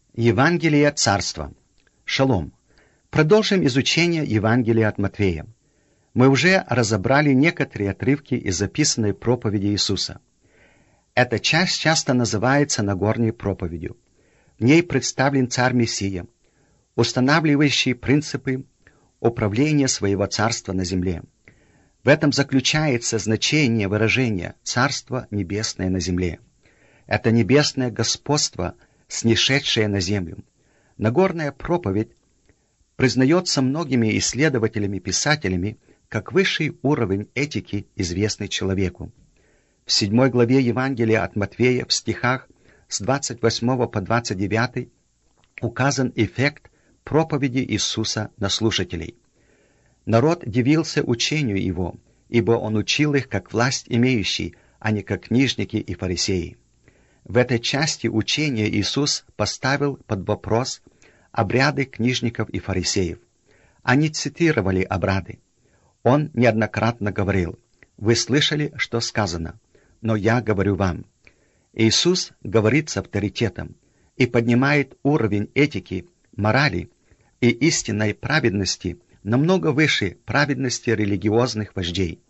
Евангелие Царства. Шалом. Продолжим изучение Евангелия от Матфея. Мы уже разобрали некоторые отрывки из записанной проповеди Иисуса. Эта часть часто называется Нагорной проповедью. В ней представлен Царь-Мессия, устанавливающий принципы управления своего царства на земле. В этом заключается значение выражения «Царство небесное на земле». Это небесное господство, снишедшее на землю. Нагорная проповедь признается многими исследователями-писателями как высший уровень этики, известный человеку. В 7 главе Евангелия от Матфея в стихах с 28 по 29 указан эффект проповеди Иисуса на слушателей. Народ дивился учению Его, ибо Он учил их как власть имеющий, а не как книжники и фарисеи. В этой части учения Иисус поставил под вопрос обряды книжников и фарисеев. Они цитировали обряды. Он неоднократно говорил: «Вы слышали, что сказано, но я говорю вам». Иисус говорит с авторитетом и поднимает уровень этики, морали и истинной праведности намного выше праведности религиозных вождей.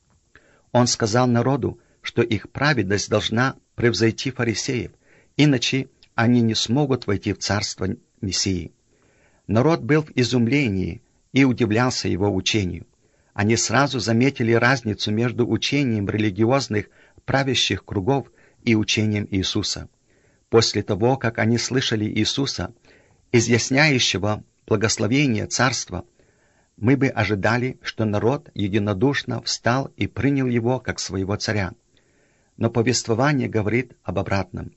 Он сказал народу, что их праведность должна превзойти фарисеев, иначе они не смогут войти в царство Мессии. Народ был в изумлении и удивлялся его учению. Они сразу заметили разницу между учением религиозных правящих кругов и учением Иисуса. После того, как они слышали Иисуса, изъясняющего благословение царства, мы бы ожидали, что народ единодушно встал и принял его как своего царя. Но повествование говорит об обратном.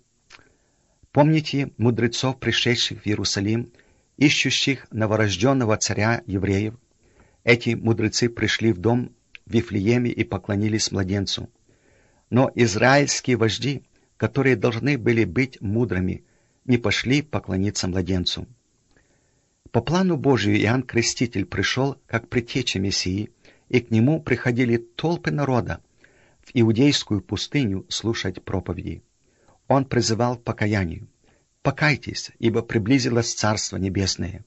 Помните мудрецов, пришедших в Иерусалим, ищущих новорожденного царя евреев? Эти мудрецы пришли в дом в Вифлееме и поклонились младенцу. Но израильские вожди, которые должны были быть мудрыми, не пошли поклониться младенцу. По плану Божию Иоанн Креститель пришел как предтеча Мессии, и к нему приходили толпы народа в иудейскую пустыню слушать проповеди. Он призывал к покаянию. «Покайтесь, ибо приблизилось Царство Небесное».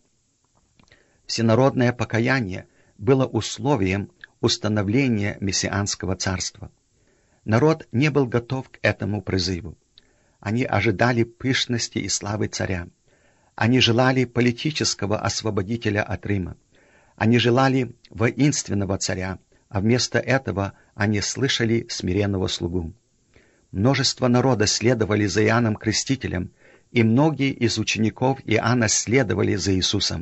Всенародное покаяние было условием установления мессианского царства. Народ не был готов к этому призыву. Они ожидали пышности и славы царя. Они желали политического освободителя от Рима. Они желали воинственного царя, а вместо этого они слышали смиренного слугу. Множество народа следовали за Иоанном Крестителем, и многие из учеников Иоанна следовали за Иисусом.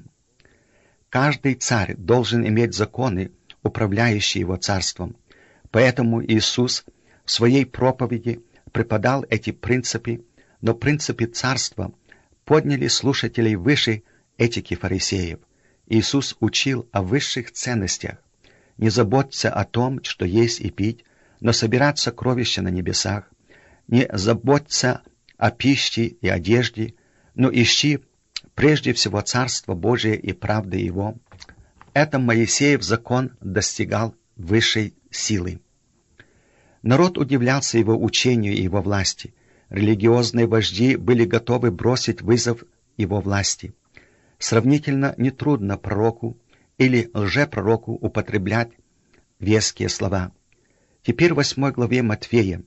Каждый царь должен иметь законы, управляющие его царством. Поэтому Иисус в своей проповеди преподал эти принципы, но принципы царства подняли слушателей выше этики фарисеев. Иисус учил о высших ценностях. Не заботься о том, что есть и пить, но собирать сокровища на небесах. Не заботься о пище и одежде, но ищи прежде всего Царство Божие и правды Его. Это Моисеев закон достигал высшей силы. Народ удивлялся его учению и его власти. Религиозные вожди были готовы бросить вызов его власти. Сравнительно нетрудно пророку или лжепророку употреблять веские слова. Теперь в 8 главе Матфея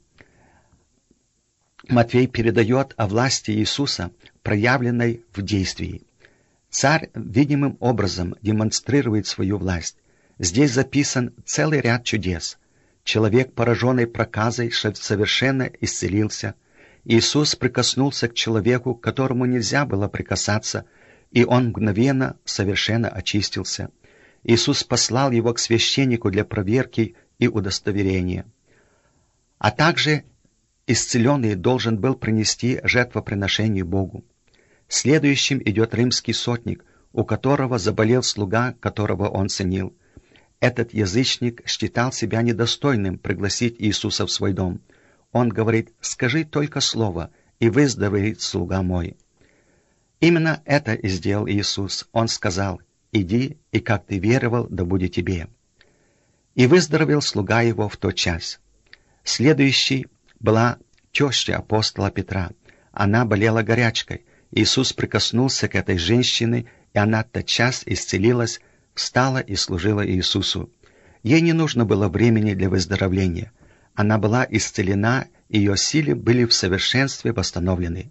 Матфей передает о власти Иисуса, проявленной в действии. Царь видимым образом демонстрирует свою власть. Здесь записан целый ряд чудес. Человек, пораженный проказой, совершенно исцелился. Иисус прикоснулся к человеку, к которому нельзя было прикасаться, и он мгновенно совершенно очистился. Иисус послал его к священнику для проверки и удостоверения. А также исцеленный должен был принести жертвоприношение Богу. Следующим идет римский сотник, у которого заболел слуга, которого он ценил. Этот язычник считал себя недостойным пригласить Иисуса в свой дом. Он говорит: «Скажи только слово, и выздоровеет слуга мой». Именно это и сделал Иисус. Он сказал: «Иди, и как ты веровал, да будет тебе». И выздоровел слуга его в тот час. Следующей была теща апостола Петра. Она болела горячкой, Иисус прикоснулся к этой женщине, и она тотчас исцелилась, встала и служила Иисусу. Ей не нужно было времени для выздоровления. Она была исцелена, ее силы были в совершенстве восстановлены.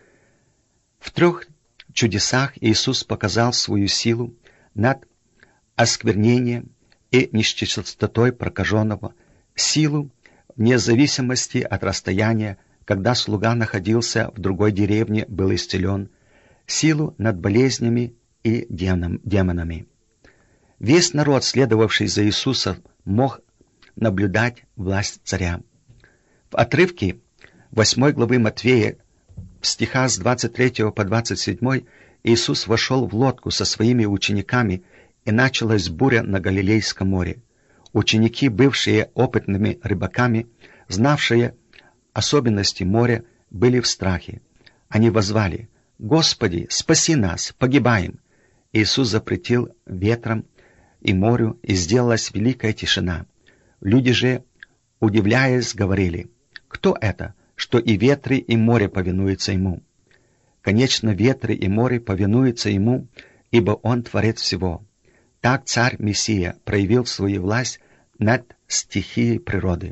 В 3 чудесах Иисус показал свою силу над осквернением и нечистотой прокаженного, силу вне зависимости от расстояния, когда слуга находился в другой деревне, был исцелен, силу над болезнями и демонами. Весь народ, следовавший за Иисусом, мог наблюдать власть царя. В отрывке 8 главы Матфея, в стихах с 23 по 27, Иисус вошел в лодку со своими учениками, и началась буря на Галилейском море. Ученики, бывшие опытными рыбаками, знавшие особенности моря, были в страхе. Они воззвали: «Господи, спаси нас, погибаем!» Иисус запретил ветрам и морю, и сделалась великая тишина. Люди же, удивляясь, говорили: «Кто это, что и ветры, и море повинуются Ему?» Конечно, ветры и море повинуются Ему, ибо Он творец всего. Так Царь-Мессия проявил свою власть над стихией природы.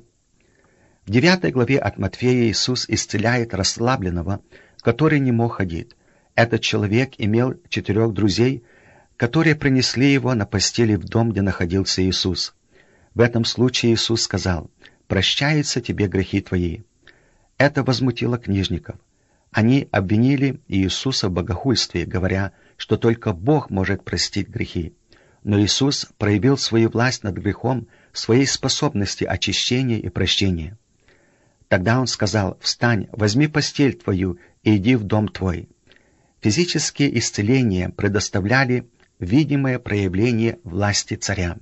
В 9 главе от Матфея Иисус исцеляет расслабленного, который не мог ходить. Этот человек имел 4 друзей, которые принесли его на постели в дом, где находился Иисус. В этом случае Иисус сказал: «Прощаются тебе грехи твои». Это возмутило книжников. Они обвинили Иисуса в богохульстве, говоря, что только Бог может простить грехи. Но Иисус проявил свою власть над грехом в своей способности очищения и прощения. Тогда Он сказал: «Встань, возьми постель твою и иди в дом твой». Физические исцеления предоставляли видимое проявление власти царя.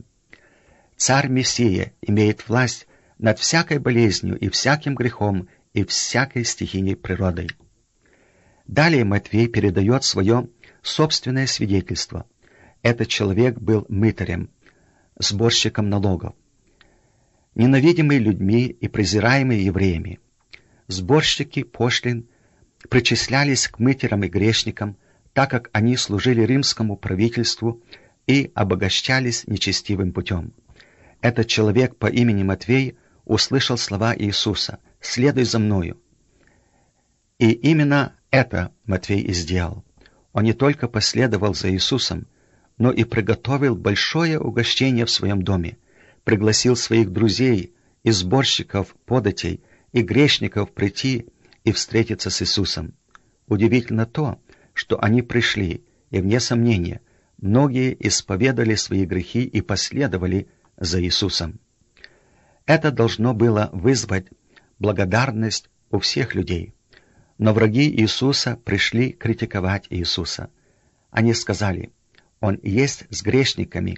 Царь-Мессия имеет власть над всякой болезнью и всяким грехом и всякой стихийной природой. Далее Матфей передает свое собственное свидетельство. Этот человек был мытарем, сборщиком налогов, ненавидимый людьми и презираемый евреями. Сборщики пошлин причислялись к мытарям и грешникам, так как они служили римскому правительству и обогащались нечестивым путем. Этот человек по имени Матвей услышал слова Иисуса: «Следуй за мною». И именно это Матвей и сделал. Он не только последовал за Иисусом, но и приготовил большое угощение в своем доме, пригласил своих друзей и сборщиков податей и грешников прийти и встретиться с Иисусом. Удивительно то, что они пришли, и, вне сомнения, многие исповедали свои грехи и последовали за Иисусом. Это должно было вызвать благодарность у всех людей. Но враги Иисуса пришли критиковать Иисуса. Они сказали: «Он есть с грешниками».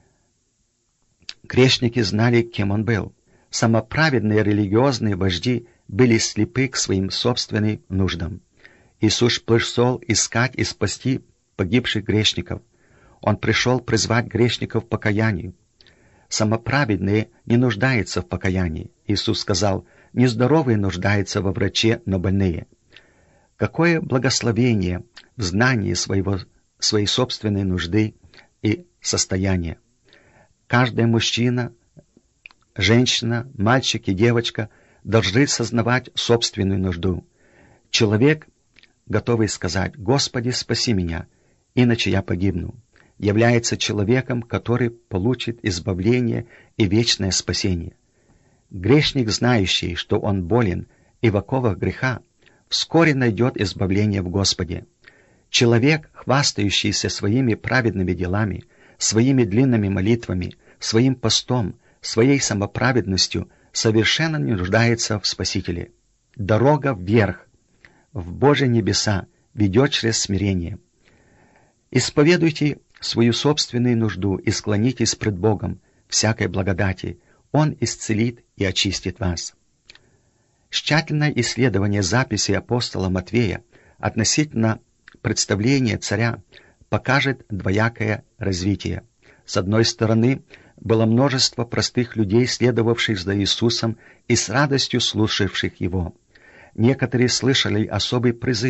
Грешники знали, кем Он был. Самоправедные религиозные вожди были слепы к своим собственным нуждам. Иисус пришел искать и спасти погибших грешников. Он пришел призвать грешников к покаянию. Самоправедные не нуждаются в покаянии. Иисус сказал: «Нездоровые нуждаются во враче, но больные». Какое благословение в знании своей собственной нужды и состояния! Каждый мужчина, женщина, мальчик и девочка должны сознавать собственную нужду. Человек, готовый сказать: «Господи, спаси меня, иначе я погибну», является человеком, который получит избавление и вечное спасение. Грешник, знающий, что он болен и в оковах греха, вскоре найдет избавление в Господе. Человек, хвастающийся своими праведными делами, своими длинными молитвами, своим постом, своей самоправедностью, совершенно не нуждается в Спасителе. Дорога вверх, в Божьи небеса, ведет через смирение. Исповедуйте свою собственную нужду и склонитесь пред Богом всякой благодати. Он исцелит и очистит вас. Тщательное исследование записи апостола Матвея относительно представления царя покажет двоякое развитие. С одной стороны, было множество простых людей, следовавших за Иисусом и с радостью слушавших Его. Некоторые слышали особый призыв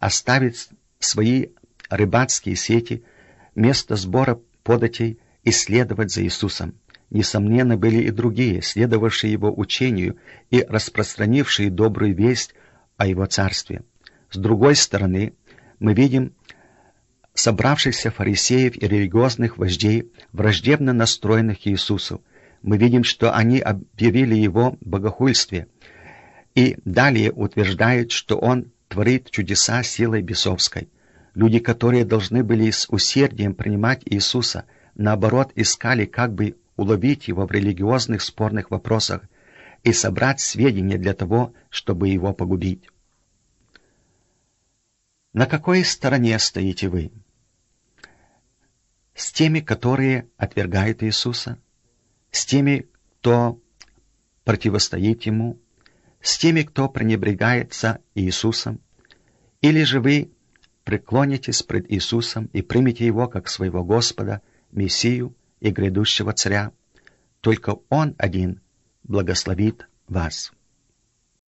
оставить свои рыбацкие сети, место сбора податей и следовать за Иисусом. Несомненно, были и другие, следовавшие Его учению и распространившие добрую весть о Его Царстве. С другой стороны, мы видим собравшихся фарисеев и религиозных вождей, враждебно настроенных к Иисусу. Мы видим, что они объявили Его богохульстве и далее утверждают, что Он творит чудеса силой бесовской. Люди, которые должны были с усердием принимать Иисуса, наоборот, искали, как бы уловить Его в религиозных спорных вопросах и собрать сведения для того, чтобы Его погубить. На какой стороне стоите вы? С теми, которые отвергают Иисуса? С теми, кто противостоит Ему? С теми, кто пренебрегается Иисусом? Или же вы преклонитесь пред Иисусом и примете Его как своего Господа, Мессию и грядущего Царя? Только Он один благословит вас.